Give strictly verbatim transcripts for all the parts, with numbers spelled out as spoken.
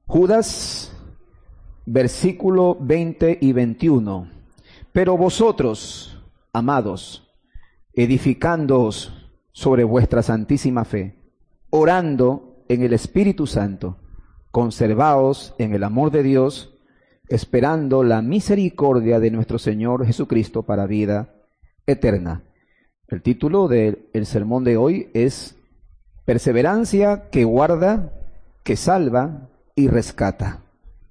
Judas, versículo veinte y veintiuno. Pero vosotros, amados, edificándoos sobre vuestra santísima fe, orando en el Espíritu Santo, conservaos en el amor de Dios, esperando la misericordia de nuestro Señor Jesucristo para vida eterna. El título del sermón de hoy es Perseverancia que guarda, que salva y rescata.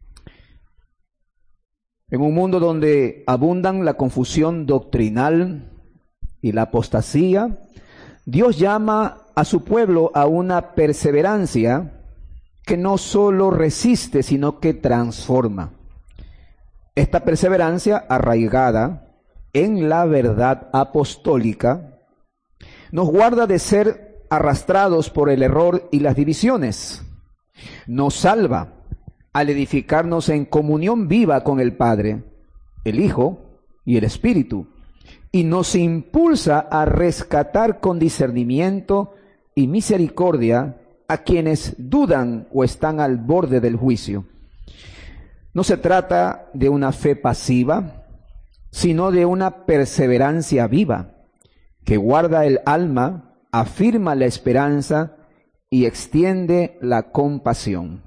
En un mundo donde abundan la confusión doctrinal y la apostasía, Dios llama a su pueblo a una perseverancia que no solo resiste, sino que transforma. Esta perseverancia arraigada en la verdad apostólica nos guarda de ser arrastrados por el error y las divisiones. Nos salva al edificarnos en comunión viva con el Padre, el Hijo y el Espíritu, y nos impulsa a rescatar con discernimiento y misericordia a quienes dudan o están al borde del juicio. No se trata de una fe pasiva, sino de una perseverancia viva que guarda el alma, afirma la esperanza y extiende la compasión.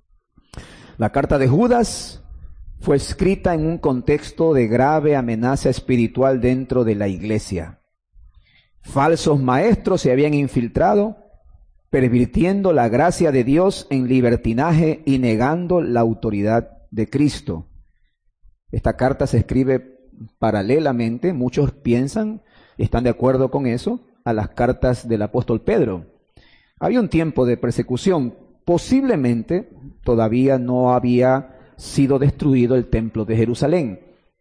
La carta de Judas fue escrita en un contexto de grave amenaza espiritual dentro de la iglesia. Falsos maestros se habían infiltrado, pervirtiendo la gracia de Dios en libertinaje y negando la autoridad de Cristo. Esta carta se escribe paralelamente, muchos piensan, están de acuerdo con eso, a las cartas del apóstol Pedro. Había un tiempo de persecución, posiblemente todavía no había sido destruido el templo de Jerusalén.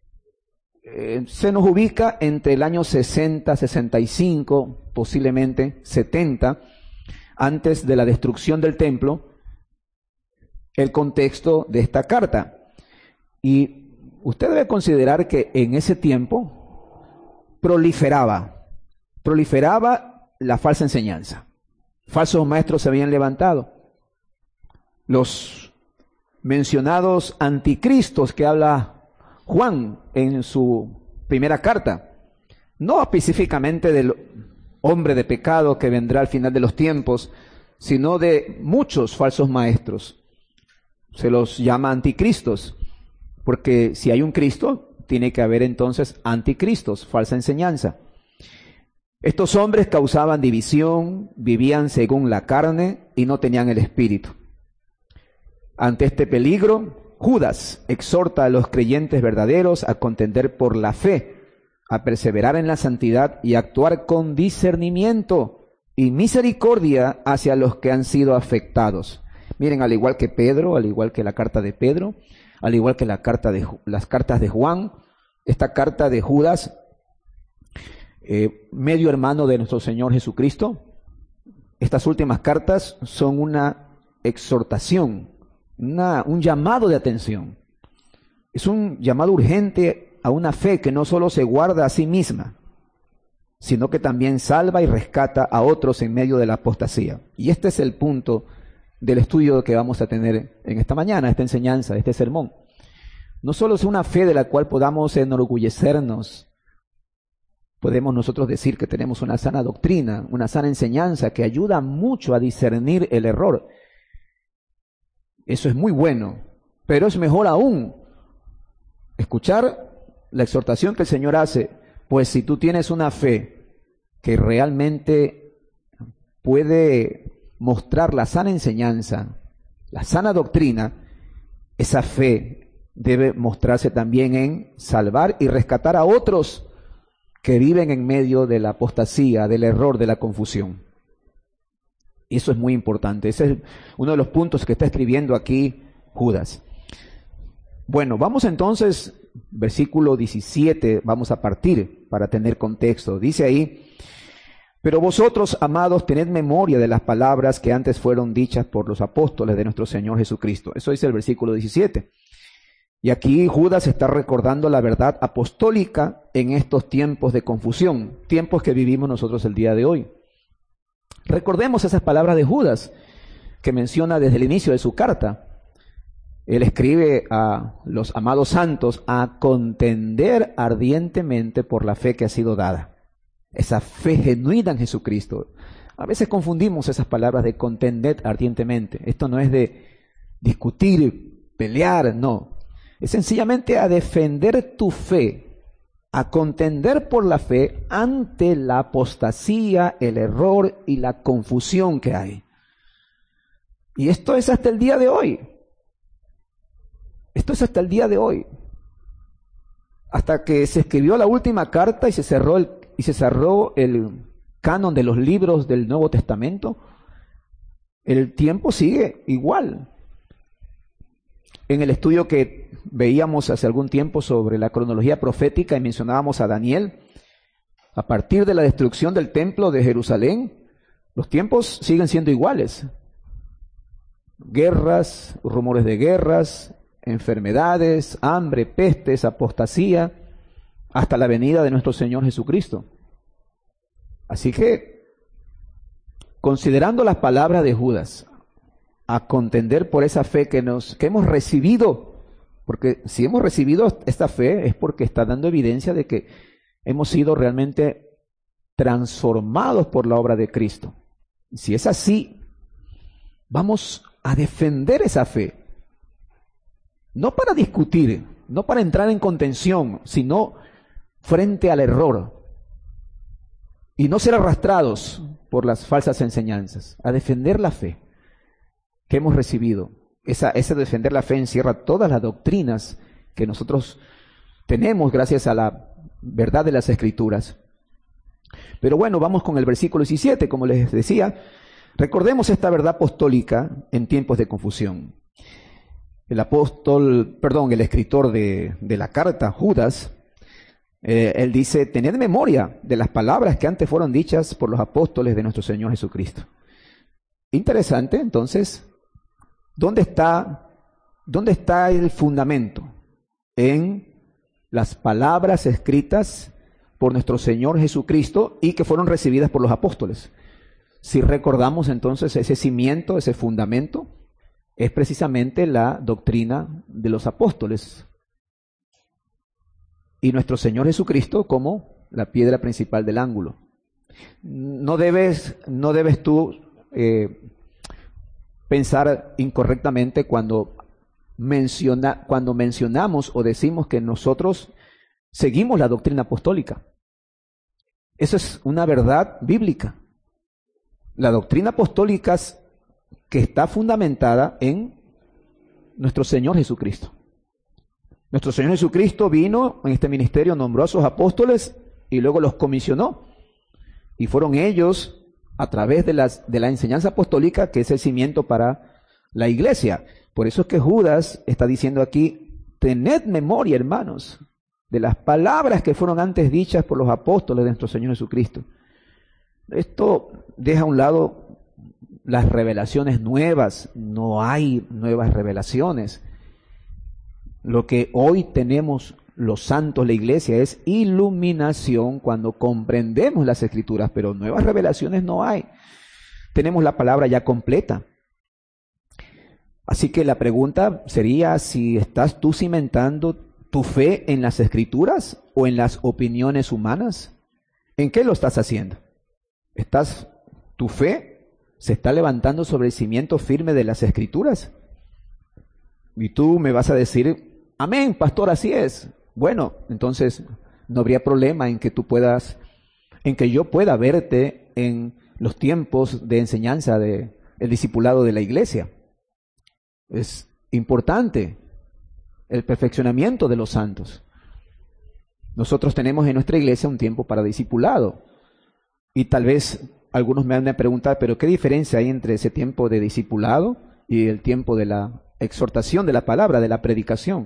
Eh, se nos ubica entre el año sesenta, sesenta y cinco, posiblemente setenta, antes de la destrucción del templo, el contexto de esta carta. Y usted debe considerar que en ese tiempo proliferaba, proliferaba la falsa enseñanza. Falsos maestros se habían levantado. Los mencionados anticristos que habla Juan en su primera carta, no específicamente del hombre de pecado que vendrá al final de los tiempos, sino de muchos falsos maestros. Se los llama anticristos, porque si hay un Cristo, tiene que haber entonces anticristos, falsa enseñanza. Estos hombres causaban división, vivían según la carne y no tenían el espíritu. Ante este peligro, Judas exhorta a los creyentes verdaderos a contender por la fe, a perseverar en la santidad y a actuar con discernimiento y misericordia hacia los que han sido afectados. Miren, al igual que Pedro, al igual que la carta de Pedro, al igual que la carta de, las cartas de Juan, esta carta de Judas, eh, medio hermano de nuestro Señor Jesucristo, estas últimas cartas son una exhortación, una, un llamado de atención. Es un llamado urgente a una fe que no solo se guarda a sí misma, sino que también salva y rescata a otros en medio de la apostasía. Y este es el punto del estudio que vamos a tener en esta mañana, esta enseñanza, este sermón. No solo es una fe de la cual podamos enorgullecernos, podemos nosotros decir que tenemos una sana doctrina, una sana enseñanza que ayuda mucho a discernir el error. Eso es muy bueno, pero es mejor aún escuchar la exhortación que el Señor hace, pues si tú tienes una fe que realmente puede mostrar la sana enseñanza, la sana doctrina, esa fe debe mostrarse también en salvar y rescatar a otros que viven en medio de la apostasía, del error, de la confusión. Y eso es muy importante. Ese es uno de los puntos que está escribiendo aquí Judas. Bueno, vamos entonces, versículo diecisiete, vamos a partir para tener contexto. Dice ahí: pero vosotros, amados, tened memoria de las palabras que antes fueron dichas por los apóstoles de nuestro Señor Jesucristo. Eso dice el versículo diecisiete. Y aquí Judas está recordando la verdad apostólica en estos tiempos de confusión, tiempos que vivimos nosotros el día de hoy. Recordemos esas palabras de Judas que menciona desde el inicio de su carta. Él escribe a los amados santos a contender ardientemente por la fe que ha sido dada. Esa fe genuina en Jesucristo. A veces confundimos esas palabras de contender ardientemente. Esto no es de discutir, pelear, no. Es sencillamente a defender tu fe, a contender por la fe ante la apostasía, el error y la confusión que hay. Y esto es hasta el día de hoy. Esto es hasta el día de hoy. Hasta que se escribió la última carta y se cerró el, y se cerró el canon de los libros del Nuevo Testamento, el tiempo sigue igual. En el estudio que veíamos hace algún tiempo sobre la cronología profética y mencionábamos a Daniel, a partir de la destrucción del templo de Jerusalén, los tiempos siguen siendo iguales. Guerras, rumores de guerras, enfermedades, hambre, pestes, apostasía, hasta la venida de nuestro Señor Jesucristo. Así que, considerando las palabras de Judas, a contender por esa fe que nos que hemos recibido, porque si hemos recibido esta fe es porque está dando evidencia de que hemos sido realmente transformados por la obra de Cristo. Si es así, vamos a defender esa fe, no para discutir, no para entrar en contención, sino frente al error, y no ser arrastrados por las falsas enseñanzas, a defender la fe que hemos recibido. Esa, ese defender la fe encierra todas las doctrinas que nosotros tenemos gracias a la verdad de las Escrituras. Pero bueno, vamos con el versículo diecisiete, como les decía. Recordemos esta verdad apostólica en tiempos de confusión. El apóstol, perdón, el escritor de, de la carta, Judas, eh, él dice: tened memoria de las palabras que antes fueron dichas por los apóstoles de nuestro Señor Jesucristo. Interesante, entonces, ¿dónde está, dónde está el fundamento? En las palabras escritas por nuestro Señor Jesucristo y que fueron recibidas por los apóstoles. Si recordamos entonces ese cimiento, ese fundamento, es precisamente la doctrina de los apóstoles. Y nuestro Señor Jesucristo como la piedra principal del ángulo. No debes, no debes tú eh, pensar incorrectamente cuando, menciona, cuando mencionamos o decimos que nosotros seguimos la doctrina apostólica. Eso es una verdad bíblica. La doctrina apostólica que está fundamentada en nuestro Señor Jesucristo. Nuestro Señor Jesucristo vino en este ministerio, nombró a sus apóstoles y luego los comisionó. Y fueron ellos, a través de, las, de la enseñanza apostólica, que es el cimiento para la iglesia. Por eso es que Judas está diciendo aquí: tened memoria, hermanos, de las palabras que fueron antes dichas por los apóstoles de nuestro Señor Jesucristo. Esto deja a un lado las revelaciones nuevas. No hay nuevas revelaciones. Lo que hoy tenemos los santos, la iglesia, es iluminación cuando comprendemos las Escrituras, pero nuevas revelaciones no hay. Tenemos la palabra ya completa. Así que la pregunta sería si estás tú cimentando tu fe en las Escrituras o en las opiniones humanas. ¿En qué lo estás haciendo? ¿Estás, tu fe se está levantando sobre el cimiento firme de las Escrituras? Y tú me vas a decir: amén, pastor, así es. Bueno, entonces no habría problema en que tú puedas, en que yo pueda verte en los tiempos de enseñanza de el discipulado de la iglesia. Es importante el perfeccionamiento de los santos. Nosotros tenemos en nuestra iglesia un tiempo para discipulado. Y tal vez algunos me van a preguntar: ¿pero qué diferencia hay entre ese tiempo de discipulado y el tiempo de la exhortación de la palabra, de la predicación?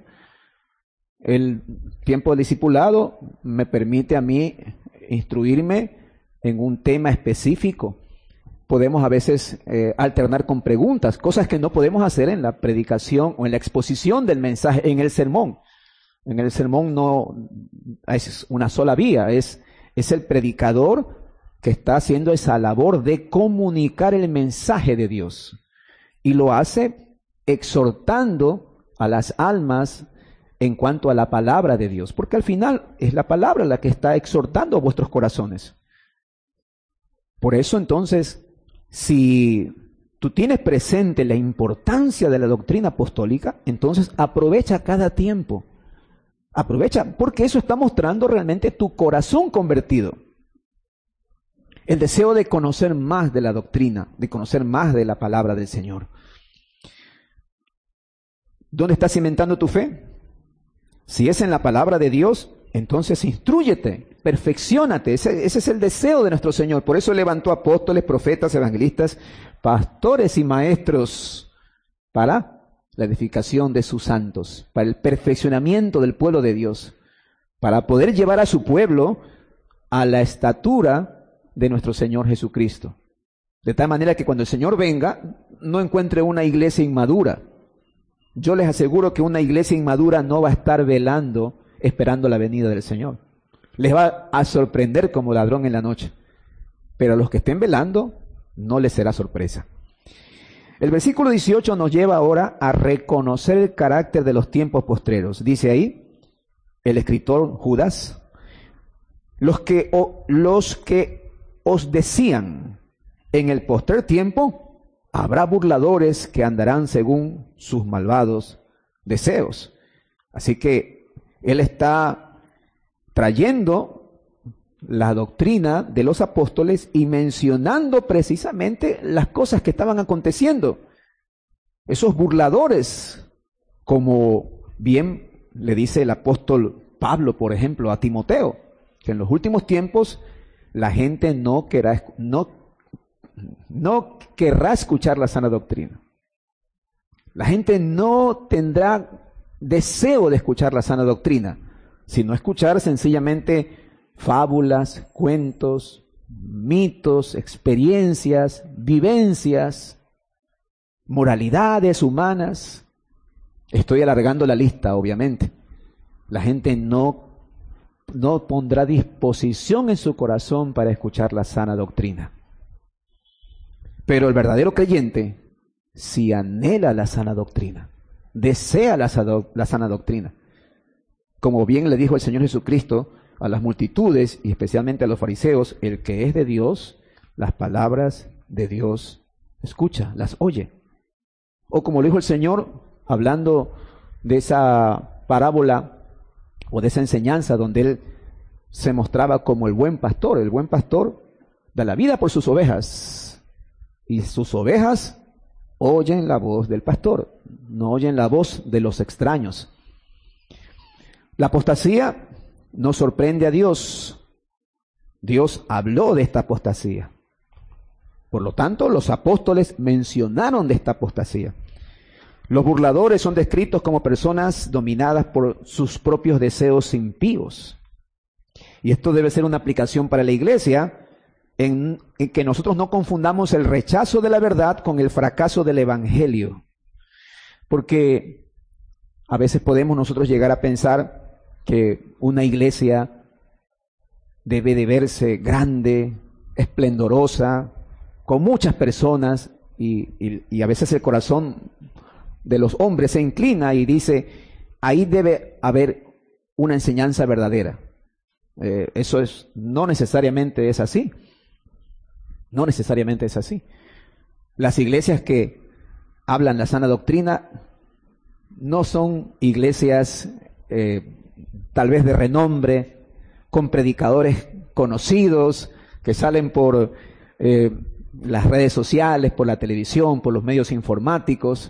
El tiempo de discipulado me permite a mí instruirme en un tema específico. Podemos a veces eh, alternar con preguntas, cosas que no podemos hacer en la predicación o en la exposición del mensaje, en el sermón. En el sermón no es una sola vía, es, es el predicador que está haciendo esa labor de comunicar el mensaje de Dios. Y lo hace exhortando a las almas en cuanto a la palabra de Dios, porque al final es la palabra la que está exhortando a vuestros corazones. Por eso entonces, si tú tienes presente la importancia de la doctrina apostólica, entonces aprovecha cada tiempo. Aprovecha, porque eso está mostrando realmente tu corazón convertido. El deseo de conocer más de la doctrina, de conocer más de la palabra del Señor. ¿Dónde estás cimentando tu fe? Si es en la palabra de Dios, entonces instrúyete, perfecciónate. Ese, ese es el deseo de nuestro Señor. Por eso levantó apóstoles, profetas, evangelistas, pastores y maestros para la edificación de sus santos, para el perfeccionamiento del pueblo de Dios, para poder llevar a su pueblo a la estatura de nuestro Señor Jesucristo. De tal manera que cuando el Señor venga, no encuentre una iglesia inmadura. Yo les aseguro que una iglesia inmadura no va a estar velando, esperando la venida del Señor. Les va a sorprender como ladrón en la noche. Pero a los que estén velando, no les será sorpresa. El versículo dieciocho nos lleva ahora a reconocer el carácter de los tiempos postreros. Dice ahí el escritor Judas, los que, o, los que os decían, en el postrer tiempo habrá burladores que andarán según sus malvados deseos. Así que él está trayendo la doctrina de los apóstoles y mencionando precisamente las cosas que estaban aconteciendo. Esos burladores, como bien le dice el apóstol Pablo, por ejemplo, a Timoteo, que en los últimos tiempos la gente no querrá, no, no querrá escuchar la sana doctrina. La gente no tendrá deseo de escuchar la sana doctrina, sino escuchar sencillamente fábulas, cuentos, mitos, experiencias, vivencias, moralidades humanas. Estoy alargando la lista, obviamente. La gente no no pondrá disposición en su corazón para escuchar la sana doctrina. Pero el verdadero creyente, si anhela la sana doctrina, desea la, la sana doctrina, como bien le dijo el Señor Jesucristo a las multitudes y especialmente a los fariseos, el que es de Dios, las palabras de Dios escucha, las oye. O como lo dijo el Señor, hablando de esa parábola o de esa enseñanza donde él se mostraba como el buen pastor. El buen pastor da la vida por sus ovejas, y sus ovejas oyen la voz del pastor, no oyen la voz de los extraños. La apostasía no sorprende a Dios. Dios habló de esta apostasía. Por lo tanto, los apóstoles mencionaron de esta apostasía. Los burladores son descritos como personas dominadas por sus propios deseos impíos. Y esto debe ser una aplicación para la iglesia, en, en que nosotros no confundamos el rechazo de la verdad con el fracaso del evangelio. Porque a veces podemos nosotros llegar a pensar que una iglesia debe de verse grande, esplendorosa, con muchas personas, y, y, y a veces el corazón de los hombres se inclina y dice, ahí debe haber una enseñanza verdadera. Eh, eso es, no necesariamente es así. No necesariamente es así. Las iglesias que hablan la sana doctrina no son iglesias eh, tal vez de renombre, con predicadores conocidos que salen por eh, las redes sociales, por la televisión, por los medios informáticos.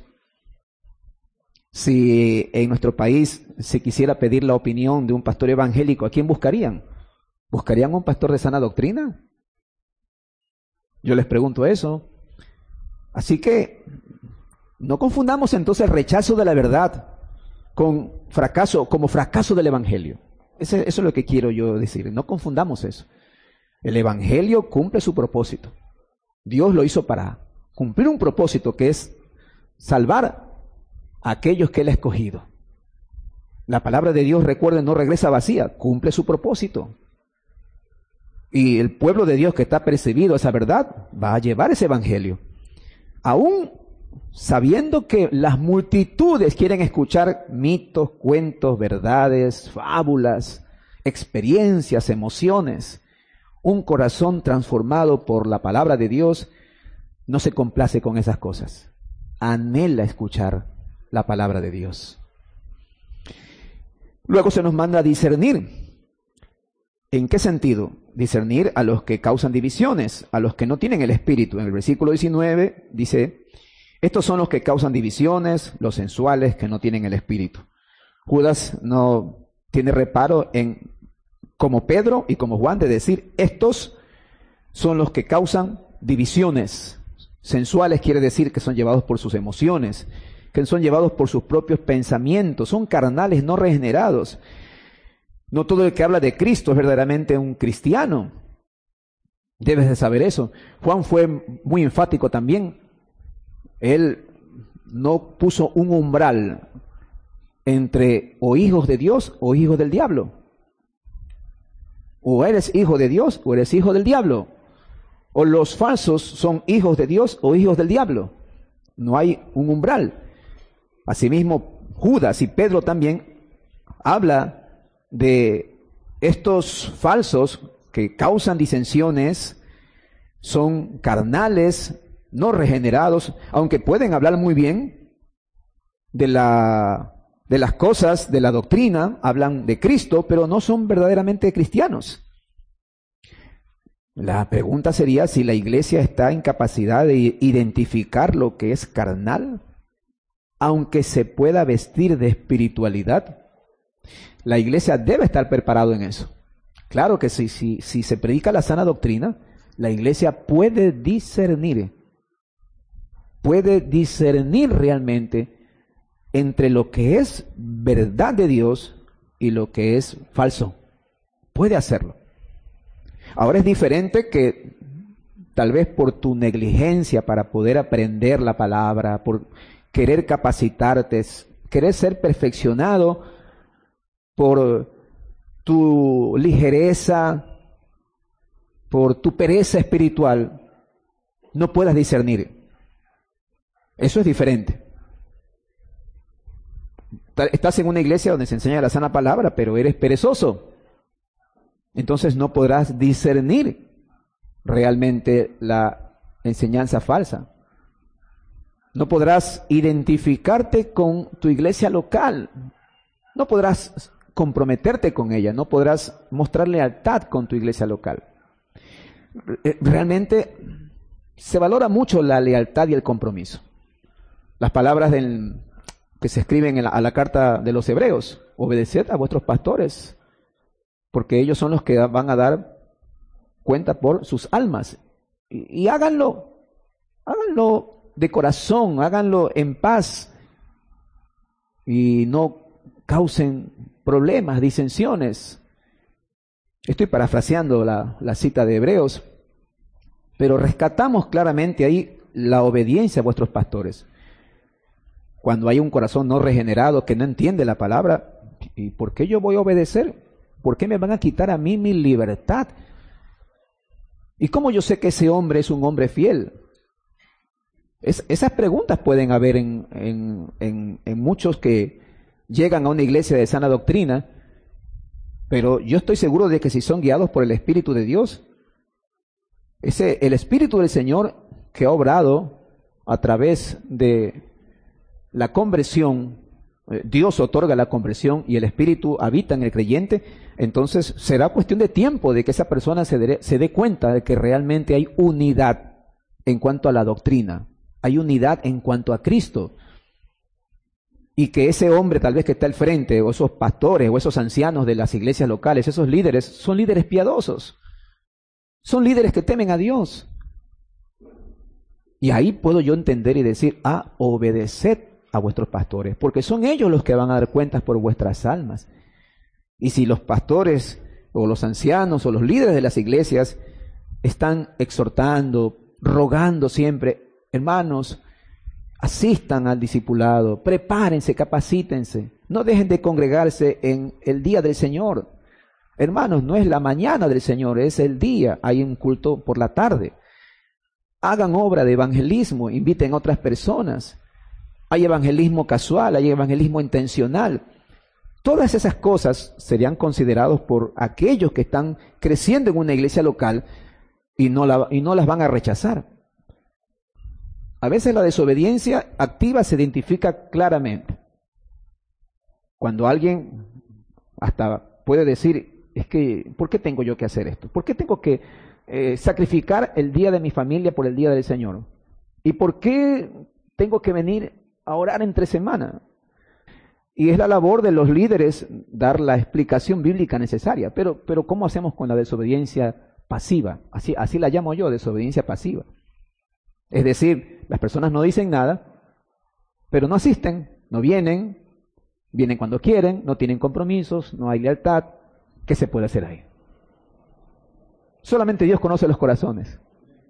Si en nuestro país se quisiera pedir la opinión de un pastor evangélico, ¿a quién buscarían? ¿Buscarían un pastor de sana doctrina? Yo les pregunto eso. Así que no confundamos entonces el rechazo de la verdad con fracaso, como fracaso del evangelio. Ese, eso es lo que quiero yo decir. No confundamos eso. El evangelio cumple su propósito. Dios lo hizo para cumplir un propósito, que es salvar a aquellos que Él ha escogido. La palabra de Dios, recuerden, no regresa vacía, cumple su propósito. Y el pueblo de Dios que está percibido esa verdad va a llevar ese evangelio. Aún sabiendo que las multitudes quieren escuchar mitos, cuentos, verdades, fábulas, experiencias, emociones, un corazón transformado por la palabra de Dios no se complace con esas cosas. Anhela escuchar la palabra de Dios. Luego se nos manda a discernir. ¿En qué sentido? Discernir a los que causan divisiones, a los que no tienen el Espíritu. En el versículo diecinueve dice: estos son los que causan divisiones, los sensuales que no tienen el Espíritu. Judas no tiene reparo en, como Pedro y como Juan, de decir, estos son los que causan divisiones. Sensuales quiere decir que son llevados por sus emociones, que son llevados por sus propios pensamientos, son carnales, no regenerados. No todo el que habla de Cristo es verdaderamente un cristiano. Debes de saber eso. Juan fue muy enfático también. Él no puso un umbral entre o hijos de Dios o hijos del diablo. O eres hijo de Dios o eres hijo del diablo. O los falsos son hijos de Dios o hijos del diablo. No hay un umbral. Asimismo, Judas y Pedro también habla de estos falsos que causan disensiones, son carnales, no regenerados, aunque pueden hablar muy bien de la de las cosas de la doctrina, hablan de Cristo, pero no son verdaderamente cristianos. La pregunta sería si la iglesia está en capacidad de identificar lo que es carnal, aunque se pueda vestir de espiritualidad. La iglesia debe estar preparada en eso. Claro que si, si, si se predica la sana doctrina, la iglesia puede discernir, puede discernir realmente entre lo que es verdad de Dios y lo que es falso. Puede hacerlo. Ahora es diferente que tal vez por tu negligencia para poder aprender la palabra, por querer capacitarte, querer ser perfeccionado, por tu ligereza, por tu pereza espiritual, no puedas discernir. Eso es diferente. Estás en una iglesia donde se enseña la sana palabra, pero eres perezoso. Entonces no podrás discernir realmente la enseñanza falsa. No podrás identificarte con tu iglesia local. No podrás comprometerte con ella, no podrás mostrar lealtad con tu iglesia local. Realmente se valora mucho la lealtad y el compromiso. Las palabras del, que se escriben en la, a la carta de los hebreos: obedeced a vuestros pastores, porque ellos son los que van a dar cuenta por sus almas. Y, y háganlo, háganlo de corazón, háganlo en paz, y no causen problemas, disensiones. Estoy parafraseando la, la cita de Hebreos, pero rescatamos claramente ahí la obediencia a vuestros pastores. Cuando hay un corazón no regenerado que no entiende la palabra, ¿y por qué yo voy a obedecer? ¿Por qué me van a quitar a mí mi libertad? ¿Y cómo yo sé que ese hombre es un hombre fiel? Es, esas preguntas pueden haber en, en, en, en muchos que llegan a una iglesia de sana doctrina, pero yo estoy seguro de que si son guiados por el Espíritu de Dios, ese, el Espíritu del Señor que ha obrado a través de la conversión, Dios otorga la conversión y el Espíritu habita en el creyente, entonces será cuestión de tiempo de que esa persona se dé, se dé cuenta de que realmente hay unidad en cuanto a la doctrina, hay unidad en cuanto a Cristo. Y que ese hombre tal vez que está al frente, o esos pastores, o esos ancianos de las iglesias locales, esos líderes, son líderes piadosos. Son líderes que temen a Dios. Y ahí puedo yo entender y decir, ah, obedeced a vuestros pastores, porque son ellos los que van a dar cuentas por vuestras almas. Y si los pastores, o los ancianos, o los líderes de las iglesias están exhortando, rogando siempre, hermanos, asistan al discipulado, prepárense, capacítense, no dejen de congregarse en el día del Señor. Hermanos, no es la mañana del Señor, es el día, hay un culto por la tarde. Hagan obra de evangelismo, inviten a otras personas. Hay evangelismo casual, hay evangelismo intencional. Todas esas cosas serían considerados por aquellos que están creciendo en una iglesia local y no, la, y no las van a rechazar. A veces la desobediencia activa se identifica claramente. Cuando alguien hasta puede decir, es que, ¿por qué tengo yo que hacer esto? ¿Por qué tengo que eh, sacrificar el día de mi familia por el día del Señor? ¿Y por qué tengo que venir a orar entre semana? Y es la labor de los líderes dar la explicación bíblica necesaria. Pero, pero ¿cómo hacemos con la desobediencia pasiva? Así, así la llamo yo, desobediencia pasiva. Es decir, las personas no dicen nada, pero no asisten, no vienen, vienen cuando quieren, no tienen compromisos, no hay lealtad. ¿Qué se puede hacer ahí? Solamente Dios conoce los corazones.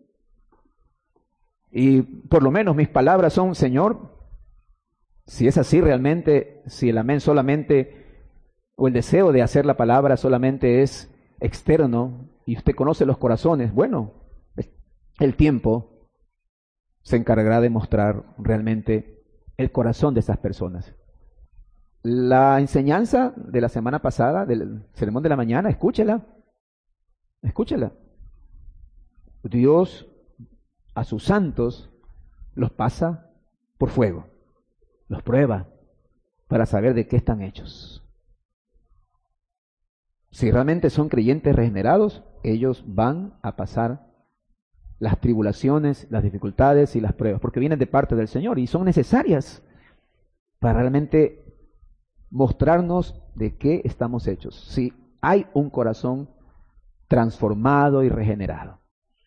Y por lo menos mis palabras son, Señor, si es así realmente, si el amén solamente, o el deseo de hacer la palabra solamente es externo, y usted conoce los corazones, bueno, el tiempo se encargará de mostrar realmente el corazón de esas personas. La enseñanza de la semana pasada, del sermón de la mañana, escúchela, escúchela. Dios a sus santos los pasa por fuego, los prueba para saber de qué están hechos. Si realmente son creyentes regenerados, ellos van a pasar las tribulaciones, las dificultades y las pruebas, porque vienen de parte del Señor y son necesarias para realmente mostrarnos de qué estamos hechos, si hay un corazón transformado y regenerado.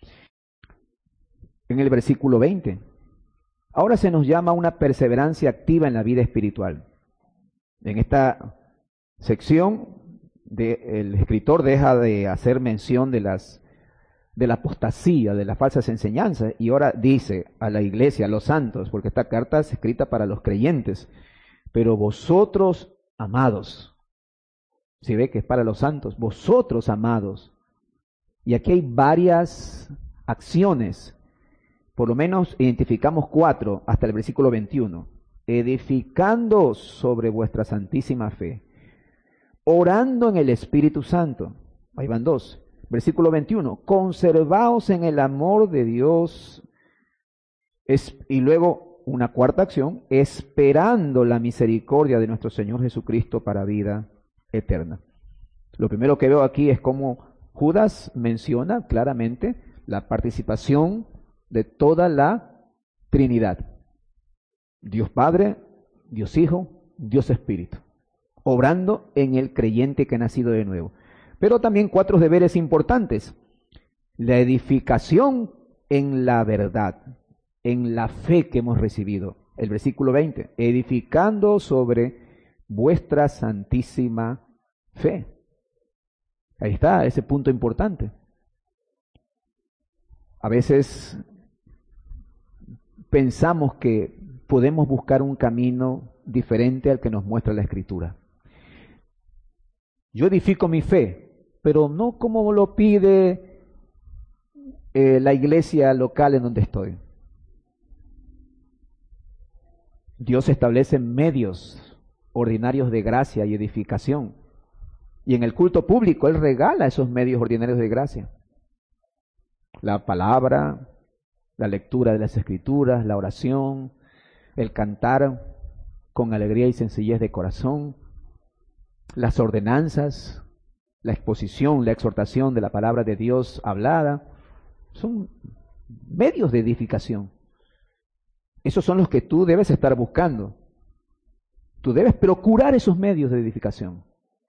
En el versículo veinte, ahora se nos llama una perseverancia activa en la vida espiritual. En esta sección de, el escritor deja de hacer mención de las de la apostasía, de las falsas enseñanzas, y ahora dice a la iglesia, a los santos, porque esta carta es escrita para los creyentes, pero vosotros, amados, si ve que es para los santos, vosotros, amados, y aquí hay varias acciones, por lo menos identificamos cuatro hasta el versículo veintiuno, edificando sobre vuestra santísima fe, orando en el Espíritu Santo, ahí van dos. Versículo veintiuno, conservaos en el amor de Dios. Es, y luego una cuarta acción, esperando la misericordia de nuestro Señor Jesucristo para vida eterna. Lo primero que veo aquí es cómo Judas menciona claramente la participación de toda la Trinidad. Dios Padre, Dios Hijo, Dios Espíritu, obrando en el creyente que ha nacido de nuevo. Pero también cuatro deberes importantes. La edificación en la verdad, en la fe que hemos recibido. El versículo veinte, edificando sobre vuestra santísima fe. Ahí está, ese punto importante. A veces pensamos que podemos buscar un camino diferente al que nos muestra la Escritura. Yo edifico mi fe, pero no como lo pide eh, la iglesia local en donde estoy. Dios establece medios ordinarios de gracia y edificación. Y en el culto público Él regala esos medios ordinarios de gracia. La palabra, la lectura de las Escrituras, la oración, el cantar con alegría y sencillez de corazón, las ordenanzas, la exposición, la exhortación de la palabra de Dios hablada, son medios de edificación. Esos son los que tú debes estar buscando. Tú debes procurar esos medios de edificación.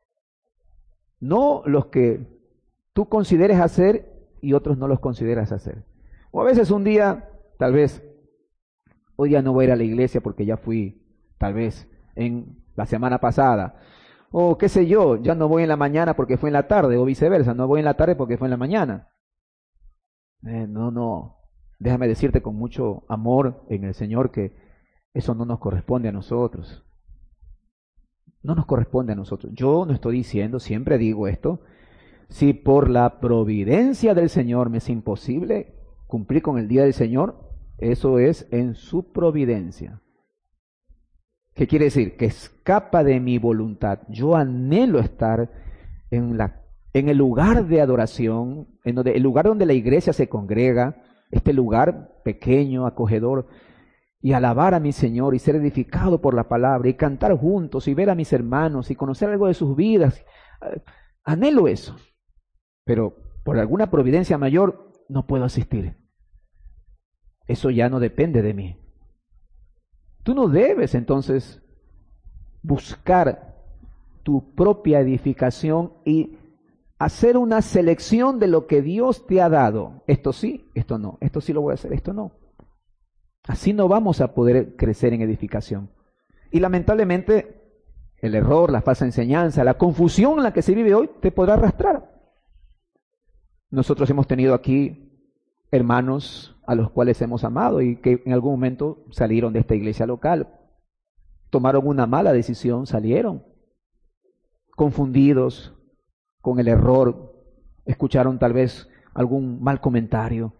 No los que tú consideres hacer y otros no los consideras hacer. O a veces un día, tal vez, hoy día no voy a ir a la iglesia porque ya fui, tal vez, en la semana pasada. O qué sé yo, ya no voy en la mañana porque fue en la tarde, o viceversa, no voy en la tarde porque fue en la mañana. Eh, no, no, déjame decirte con mucho amor en el Señor que eso no nos corresponde a nosotros. No nos corresponde a nosotros. Yo no estoy diciendo, siempre digo esto, si por la providencia del Señor me es imposible, cumplir con el día del Señor, eso es en su providencia. ¿Qué quiere decir? Que escapa de mi voluntad. Yo anhelo estar en, la, en el lugar de adoración, en donde, el lugar donde la iglesia se congrega, este lugar pequeño, acogedor, y alabar a mi Señor y ser edificado por la palabra y cantar juntos y ver a mis hermanos y conocer algo de sus vidas. Anhelo eso, pero por alguna providencia mayor no puedo asistir. Eso ya no depende de mí. Tú no debes entonces buscar tu propia edificación y hacer una selección de lo que Dios te ha dado. Esto sí, esto no, esto sí lo voy a hacer, esto no. Así no vamos a poder crecer en edificación. Y lamentablemente el error, la falsa enseñanza, la confusión en la que se vive hoy te podrá arrastrar. Nosotros hemos tenido aquí hermanos a los cuales hemos amado y que en algún momento salieron de esta iglesia local, tomaron una mala decisión, salieron confundidos con el error, escucharon tal vez algún mal comentario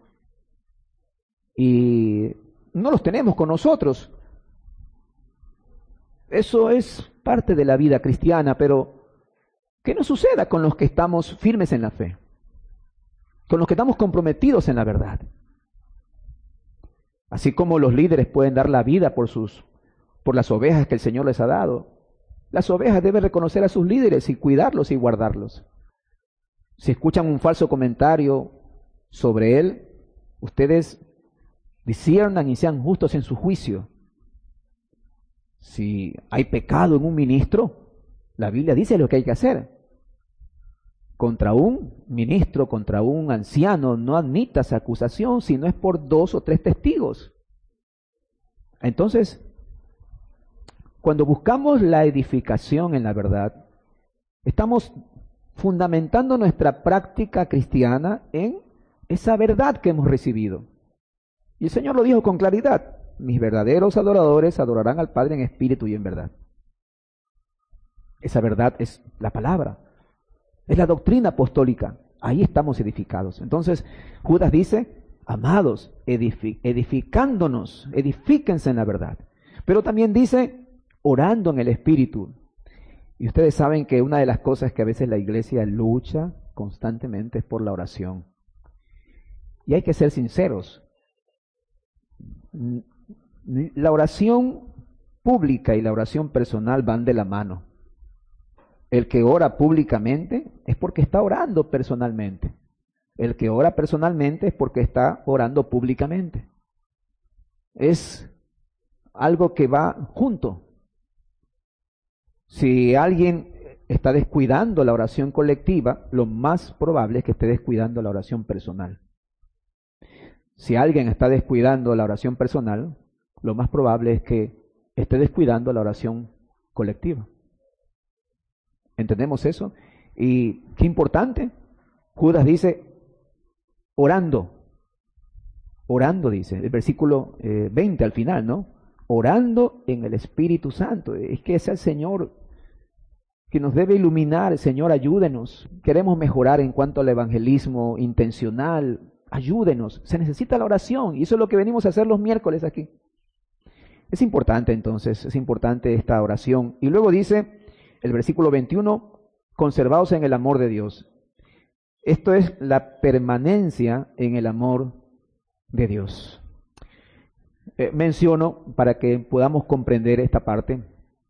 y no los tenemos con nosotros. Eso es parte de la vida cristiana, pero ¿qué nos suceda con los que estamos firmes en la fe? Con los que estamos comprometidos en la verdad. Así como los líderes pueden dar la vida por sus, por las ovejas que el Señor les ha dado, las ovejas deben reconocer a sus líderes y cuidarlos y guardarlos. Si escuchan un falso comentario sobre él, ustedes disciernan y sean justos en su juicio. Si hay pecado en un ministro, la Biblia dice lo que hay que hacer. Contra un ministro, contra un anciano, no admitas acusación si no es por dos o tres testigos. Entonces, cuando buscamos la edificación en la verdad, estamos fundamentando nuestra práctica cristiana en esa verdad que hemos recibido. Y el Señor lo dijo con claridad: mis verdaderos adoradores adorarán al Padre en espíritu y en verdad. Esa verdad es la palabra. Es la doctrina apostólica. Ahí estamos edificados. Entonces, Judas dice: amados, edific- edificándonos, edifíquense en la verdad. Pero también dice: orando en el Espíritu. Y ustedes saben que una de las cosas que a veces la iglesia lucha constantemente es por la oración. Y hay que ser sinceros. La oración pública y la oración personal van de la mano. El que ora públicamente es porque está orando personalmente. El que ora personalmente es porque está orando públicamente. Es algo que va junto. Si alguien está descuidando la oración colectiva, lo más probable es que esté descuidando la oración personal. Si alguien está descuidando la oración personal, lo más probable es que esté descuidando la oración colectiva. ¿Entendemos eso? Y qué importante. Judas dice, orando. Orando, dice, el versículo eh, veinte al final, ¿no? Orando en el Espíritu Santo. Es que es el Señor que nos debe iluminar. Señor, ayúdenos. Queremos mejorar en cuanto al evangelismo intencional. Ayúdenos. Se necesita la oración y eso es lo que venimos a hacer los miércoles aquí. Es importante entonces, es importante esta oración. Y luego dice el versículo veintiuno, conservaos en el amor de Dios. Esto es la permanencia en el amor de Dios. Eh, menciono, para que podamos comprender esta parte,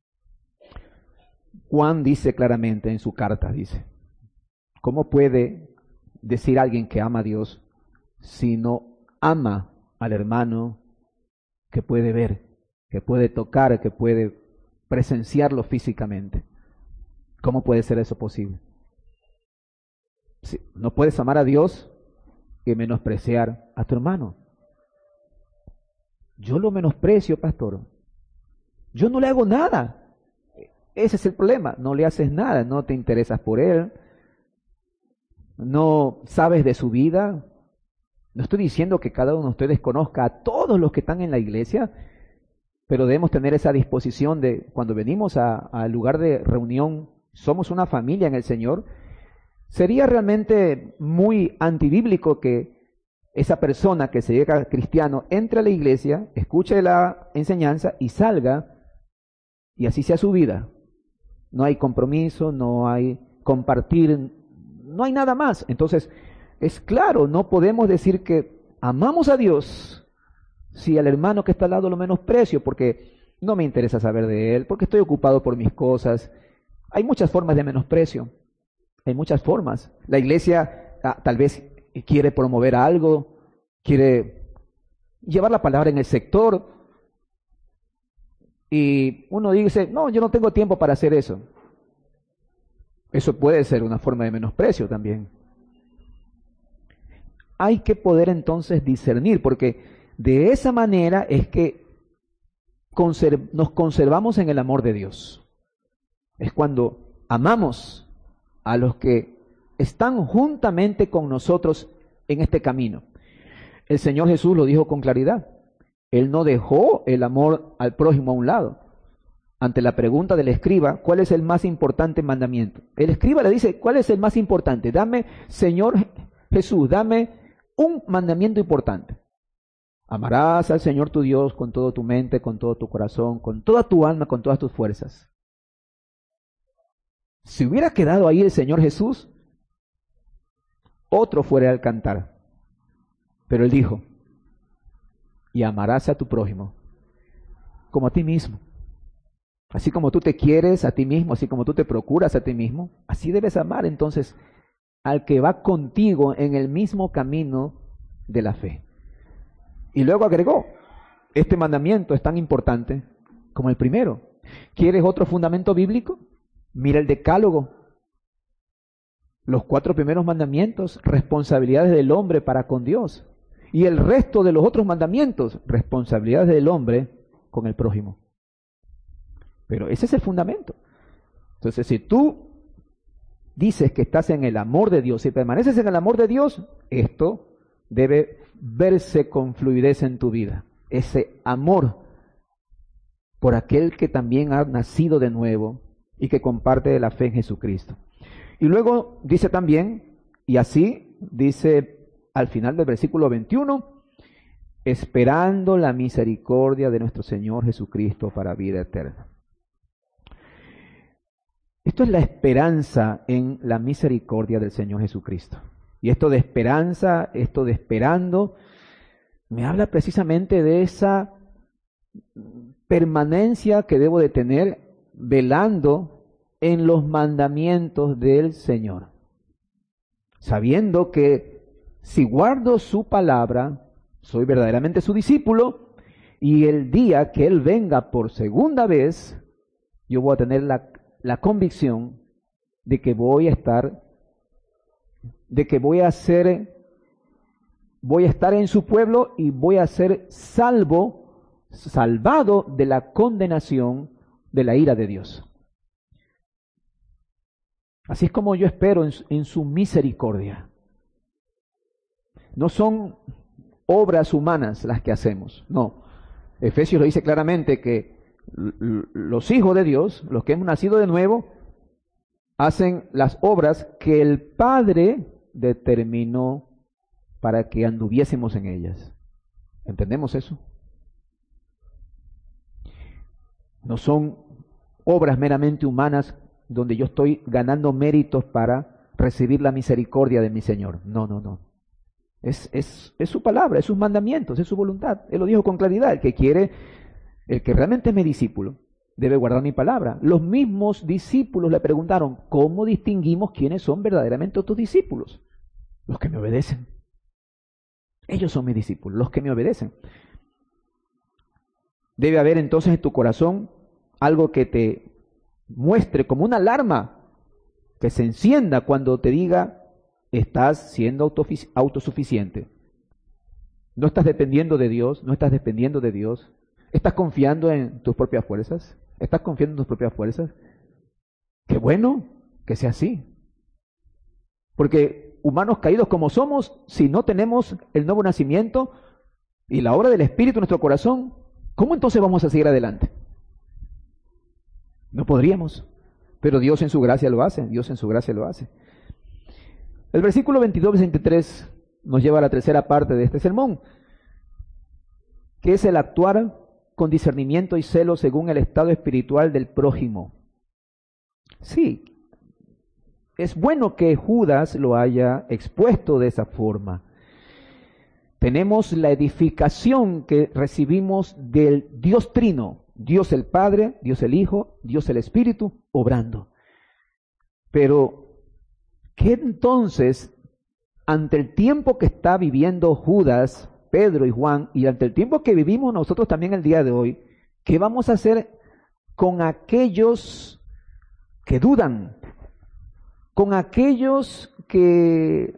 Juan dice claramente en su carta, dice, ¿cómo puede decir alguien que ama a Dios si no ama al hermano que puede ver, que puede tocar, que puede presenciarlo físicamente? ¿Cómo puede ser eso posible? Sí, no puedes amar a Dios y menospreciar a tu hermano. Yo lo menosprecio, pastor. Yo no le hago nada. Ese es el problema. No le haces nada, no te interesas por él, no sabes de su vida. No estoy diciendo que cada uno de ustedes conozca a todos los que están en la iglesia, pero debemos tener esa disposición de cuando venimos al lugar de reunión, somos una familia en el Señor. Sería realmente muy antibíblico que esa persona que se llega cristiano entre a la iglesia, escuche la enseñanza y salga, y así sea su vida. No hay compromiso, no hay compartir, no hay nada más. Entonces, es claro, no podemos decir que amamos a Dios si al hermano que está al lado lo menosprecio, porque no me interesa saber de él, porque estoy ocupado por mis cosas. Hay muchas formas de menosprecio, hay muchas formas. La iglesia ah, tal vez quiere promover algo, quiere llevar la palabra en el sector, y uno dice, no, yo no tengo tiempo para hacer eso. Eso puede ser una forma de menosprecio también. Hay que poder entonces discernir, porque de esa manera es que conserv- nos conservamos en el amor de Dios. Es cuando amamos a los que están juntamente con nosotros en este camino. El Señor Jesús lo dijo con claridad. Él no dejó el amor al prójimo a un lado. Ante la pregunta del escriba, ¿cuál es el más importante mandamiento? El escriba le dice, ¿cuál es el más importante? Dame, Señor Jesús, dame un mandamiento importante. Amarás al Señor tu Dios con toda tu mente, con todo tu corazón, con toda tu alma, con todas tus fuerzas. Si hubiera quedado ahí el Señor Jesús, otro fuera al cantar. Pero Él dijo, y amarás a tu prójimo como a ti mismo. Así como tú te quieres a ti mismo, así como tú te procuras a ti mismo, así debes amar entonces al que va contigo en el mismo camino de la fe. Y luego agregó, este mandamiento es tan importante como el primero. ¿Quieres otro fundamento bíblico? Mira el decálogo. Los cuatro primeros mandamientos, responsabilidades del hombre para con Dios. Y el resto de los otros mandamientos, responsabilidades del hombre con el prójimo. Pero ese es el fundamento. Entonces, si tú dices que estás en el amor de Dios, si permaneces en el amor de Dios, esto debe verse con fluidez en tu vida. Ese amor por aquel que también ha nacido de nuevo y que comparte la fe en Jesucristo. Y luego dice también, y así dice al final del versículo veintiuno, esperando la misericordia de nuestro Señor Jesucristo para vida eterna. Esto es la esperanza en la misericordia del Señor Jesucristo. Y esto de esperanza, esto de esperando, me habla precisamente de esa permanencia que debo de tener velando en los mandamientos del Señor. Sabiendo que si guardo su palabra, soy verdaderamente su discípulo, y el día que Él venga por segunda vez, yo voy a tener la la convicción de que voy a estar, de que voy a ser, voy a estar en su pueblo y voy a ser salvo, salvado de la condenación de la ira de Dios. Así es como yo espero en su, en su misericordia. No son obras humanas las que hacemos, no. Efesios lo dice claramente que los hijos de Dios, los que hemos nacido de nuevo, hacen las obras que el Padre determinó para que anduviésemos en ellas. ¿Entendemos eso? No son obras meramente humanas donde yo estoy ganando méritos para recibir la misericordia de mi Señor. No, no, no. Es, es, es su palabra, es sus mandamientos, es su voluntad. Él lo dijo con claridad. El que quiere, el que realmente es mi discípulo, debe guardar mi palabra. Los mismos discípulos le preguntaron, ¿cómo distinguimos quiénes son verdaderamente tus discípulos? Los que me obedecen. Ellos son mis discípulos, los que me obedecen. Debe haber entonces en tu corazón algo que te muestre como una alarma que se encienda cuando te diga, estás siendo autosuficiente. No estás dependiendo de Dios, no estás dependiendo de Dios. ¿Estás confiando en tus propias fuerzas? ¿Estás confiando en tus propias fuerzas? Qué bueno que sea así. Porque humanos caídos como somos, si no tenemos el nuevo nacimiento y la obra del Espíritu en nuestro corazón, ¿cómo entonces vamos a seguir adelante? No podríamos. Pero Dios en su gracia lo hace. Dios en su gracia lo hace. El versículo veintidós y veintitrés nos lleva a la tercera parte de este sermón, que es el actuar con discernimiento y celo según el estado espiritual del prójimo. Sí, es bueno que Judas lo haya expuesto de esa forma. Tenemos la edificación que recibimos del Dios Trino, Dios el Padre, Dios el Hijo, Dios el Espíritu, obrando. Pero, ¿qué entonces, ante el tiempo que está viviendo Judas, Pedro y Juan, y ante el tiempo que vivimos nosotros también el día de hoy, qué vamos a hacer con aquellos que dudan, con aquellos que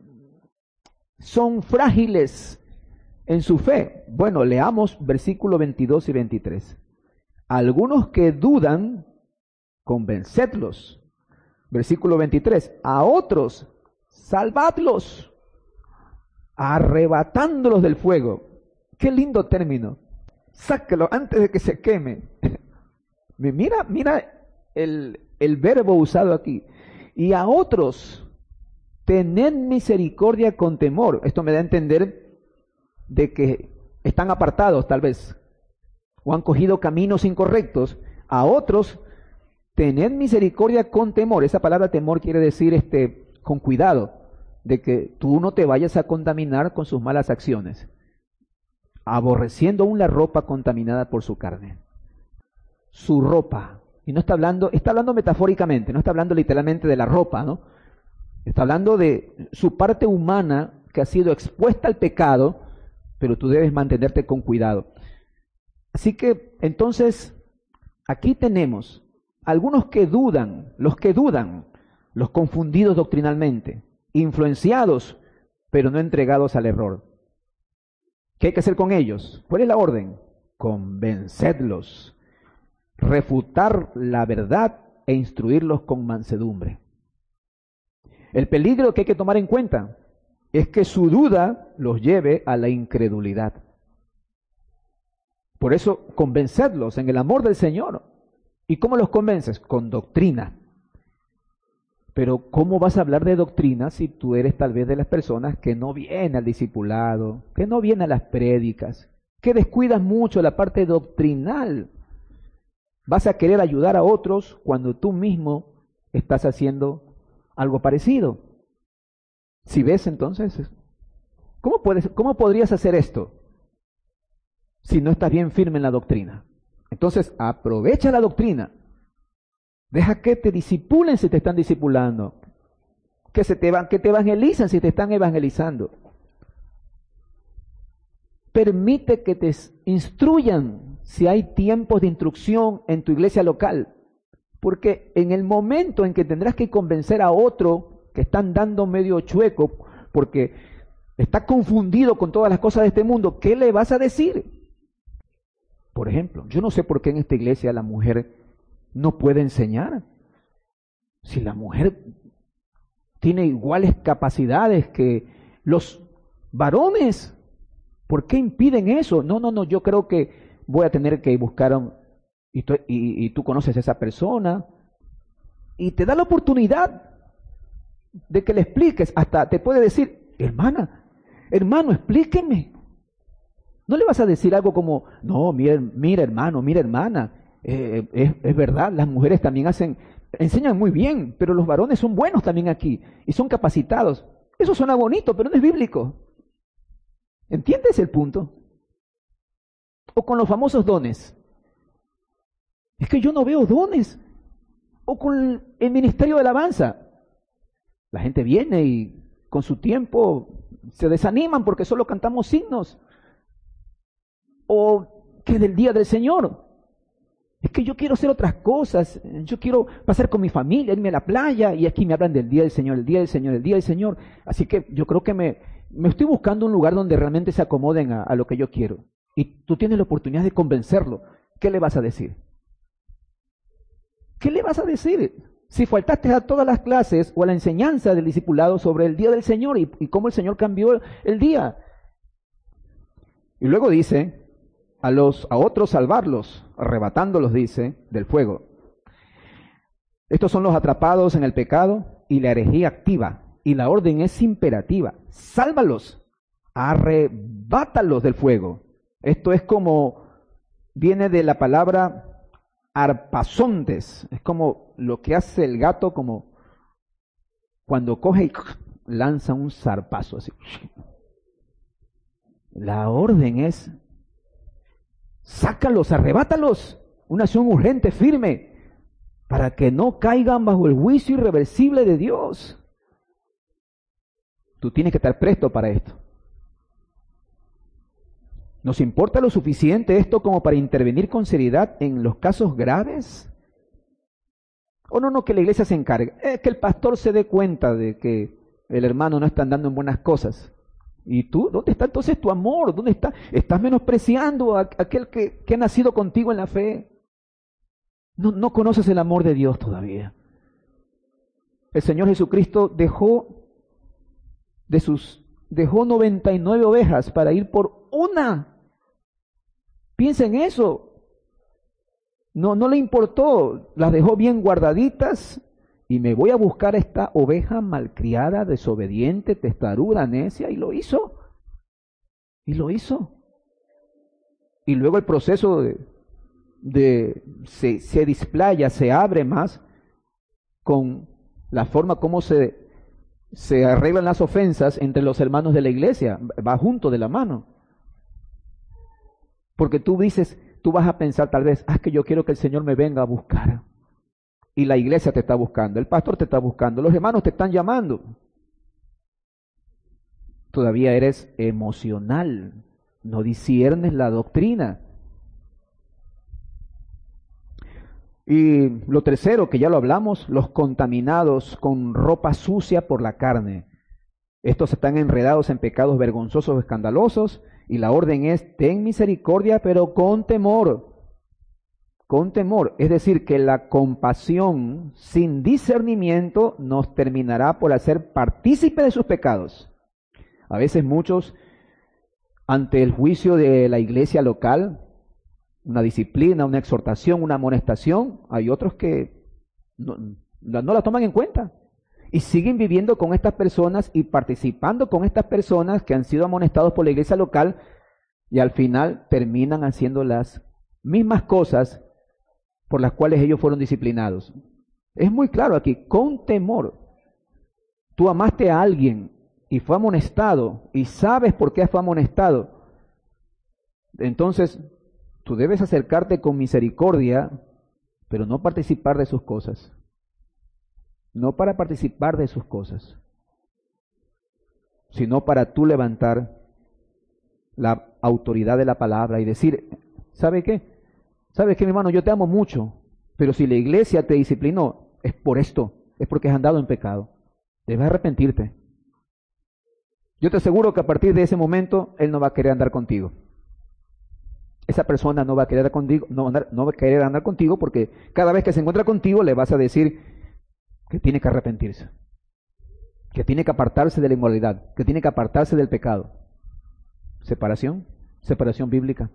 son frágiles en su fe? Bueno, leamos versículos veintidós y veintitrés. Algunos que dudan, convencedlos. Versículo veintitrés. A otros, salvadlos, arrebatándolos del fuego. Qué lindo término. Sáquelo antes de que se queme. Mira, mira el, el verbo usado aquí. Y a otros, tened misericordia con temor. Esto me da a entender de que están apartados tal vez, o han cogido caminos incorrectos. A otros, tened misericordia con temor. Esa palabra temor quiere decir este, con cuidado, de que tú no te vayas a contaminar con sus malas acciones, aborreciendo aún la ropa contaminada por su carne. Su ropa. Y no está hablando, está hablando metafóricamente, no está hablando literalmente de la ropa, ¿no? Está hablando de su parte humana que ha sido expuesta al pecado, pero tú debes mantenerte con cuidado. Así que, entonces, aquí tenemos algunos que dudan, los que dudan, los confundidos doctrinalmente, influenciados, pero no entregados al error. ¿Qué hay que hacer con ellos? ¿Cuál es la orden? Convencedlos, refutar la verdad e instruirlos con mansedumbre. El peligro que hay que tomar en cuenta es que su duda los lleve a la incredulidad. Por eso, convencedlos en el amor del Señor. ¿Y cómo los convences? Con doctrina. Pero ¿cómo vas a hablar de doctrina si tú eres tal vez de las personas que no vienen al discipulado, que no vienen a las prédicas, que descuidas mucho la parte doctrinal? Vas a querer ayudar a otros cuando tú mismo estás haciendo algo parecido. Si ves, entonces, ¿cómo puedes, cómo podrías hacer esto si no estás bien firme en la doctrina? Entonces, aprovecha la doctrina. Deja que te disipulen si te están discipulando, que se te van, que te evangelizan si te están evangelizando. Permite que te instruyan si hay tiempos de instrucción en tu iglesia local, porque en el momento en que tendrás que convencer a otro que están dando medio chueco, porque está confundido con todas las cosas de este mundo, ¿qué le vas a decir? Por ejemplo, yo no sé por qué en esta iglesia la mujer no puede enseñar. Si la mujer tiene iguales capacidades que los varones, ¿por qué impiden eso? No, no, no, yo creo que voy a tener que buscar, un, y, tú, y, y tú conoces a esa persona, y te da la oportunidad de que le expliques. Hasta te puede decir, hermana, hermano, explíqueme. No le vas a decir algo como, no, mira, mira hermano, mira hermana, eh, es, es verdad, las mujeres también hacen, enseñan muy bien, pero los varones son buenos también aquí, y son capacitados. Eso suena bonito, pero no es bíblico. ¿Entiendes el punto? O con los famosos dones. Es que yo no veo dones. O con el ministerio de alabanza. La gente viene y con su tiempo se desaniman porque solo cantamos signos. O que del día del Señor. Es que yo quiero hacer otras cosas. Yo quiero pasar con mi familia, irme a la playa, y aquí me hablan del día del Señor, el día del Señor, el día del Señor. Así que yo creo que me, me estoy buscando un lugar donde realmente se acomoden a, a lo que yo quiero. Y tú tienes la oportunidad de convencerlo. ¿Qué le vas a decir? ¿Qué le vas a decir? Si faltaste a todas las clases o a la enseñanza del discipulado sobre el día del Señor y, y cómo el Señor cambió el día. Y luego dice, a los a otros salvarlos, arrebatándolos, dice, del fuego. Estos son los atrapados en el pecado y la herejía activa, Y la orden es imperativa. Sálvalos, arrebátalos del fuego. Esto es como, viene de la palabra arpazontes. Es como lo que hace el gato, como cuando coge y lanza un zarpazo así. La orden es, sácalos, arrebátalos. Una acción urgente, firme, para que no caigan bajo el juicio irreversible de Dios. Tú tienes que estar presto para esto. ¿Nos importa lo suficiente esto como para intervenir con seriedad en los casos graves? ¿O no, no, que la iglesia se encargue? Es que el pastor se dé cuenta de que el hermano no está andando en buenas cosas. ¿Y tú? ¿Dónde está entonces tu amor? ¿Dónde está? Estás menospreciando a aquel que, que ha nacido contigo en la fe. No, no conoces el amor de Dios todavía. El Señor Jesucristo dejó de sus dejó noventa y nueve ovejas para ir por una. Piensa en eso. No, no le importó, las dejó bien guardaditas y me voy a buscar a esta oveja malcriada, desobediente, testaruda, necia, y lo hizo. Y lo hizo. Y luego el proceso de, de se, se displaya, se abre más con la forma como se se arreglan las ofensas entre los hermanos de la iglesia, va junto de la mano. Porque tú dices, tú vas a pensar tal vez, ah, es que yo quiero que el Señor me venga a buscar. Y la iglesia te está buscando, el pastor te está buscando, los hermanos te están llamando. Todavía eres emocional, no disciernes la doctrina. Y lo tercero, que ya lo hablamos, los contaminados con ropa sucia por la carne. Estos están enredados en pecados vergonzosos o escandalosos, y la orden es, ten misericordia, pero con temor. Con temor. Es decir, que la compasión sin discernimiento nos terminará por hacer partícipe de sus pecados. A veces muchos, ante el juicio de la iglesia local, una disciplina, una exhortación, una amonestación, hay otros que no, no la toman en cuenta y siguen viviendo con estas personas y participando con estas personas que han sido amonestados por la iglesia local y al final terminan haciendo las mismas cosas por las cuales ellos fueron disciplinados. Es muy claro aquí, con temor. Tú amaste a alguien y fue amonestado y sabes por qué fue amonestado. Entonces, tú debes acercarte con misericordia, pero no participar de sus cosas. No para participar de sus cosas, sino para tú levantar la autoridad de la palabra y decir, ¿sabe qué? ¿Sabe qué, mi hermano? Yo te amo mucho, pero si la iglesia te disciplinó, es por esto, es porque has andado en pecado. Debes arrepentirte. Yo te aseguro que a partir de ese momento, él no va a querer andar contigo. Esa persona no va a querer andar contigo, no, no va a querer andar contigo porque cada vez que se encuentra contigo le vas a decir que tiene que arrepentirse, que tiene que apartarse de la inmoralidad, que tiene que apartarse del pecado. Separación, separación bíblica.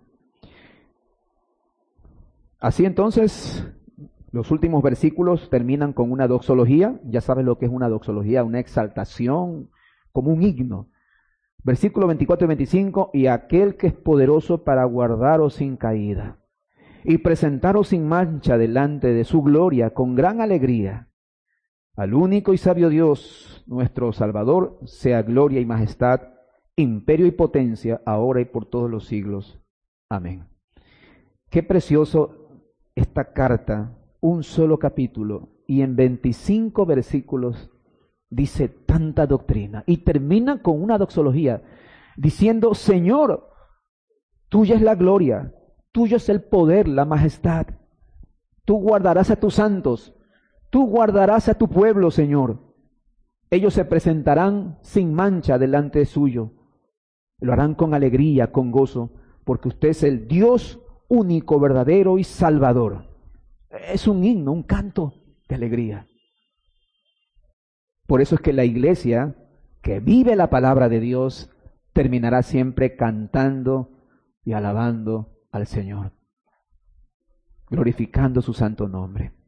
Así entonces, los últimos versículos terminan con una doxología. Ya sabes lo que es una doxología, una exaltación, como un himno. Versículos veinticuatro y veinticinco, y aquel que es poderoso para guardaros sin caída y presentaros sin mancha delante de su gloria con gran alegría. Al único y sabio Dios, nuestro Salvador, sea gloria y majestad, imperio y potencia, ahora y por todos los siglos. Amén. Qué precioso esta carta, un solo capítulo, y en veinticinco versículos dice tanta doctrina y termina con una doxología diciendo, Señor, tuya es la gloria, tuyo es el poder, la majestad. Tú guardarás a tus santos, tú guardarás a tu pueblo, Señor. Ellos se presentarán sin mancha delante suyo. Lo harán con alegría, con gozo, porque usted es el Dios único, verdadero y salvador. Es un himno, un canto de alegría. Por eso es que la iglesia que vive la palabra de Dios terminará siempre cantando y alabando al Señor, glorificando su santo nombre.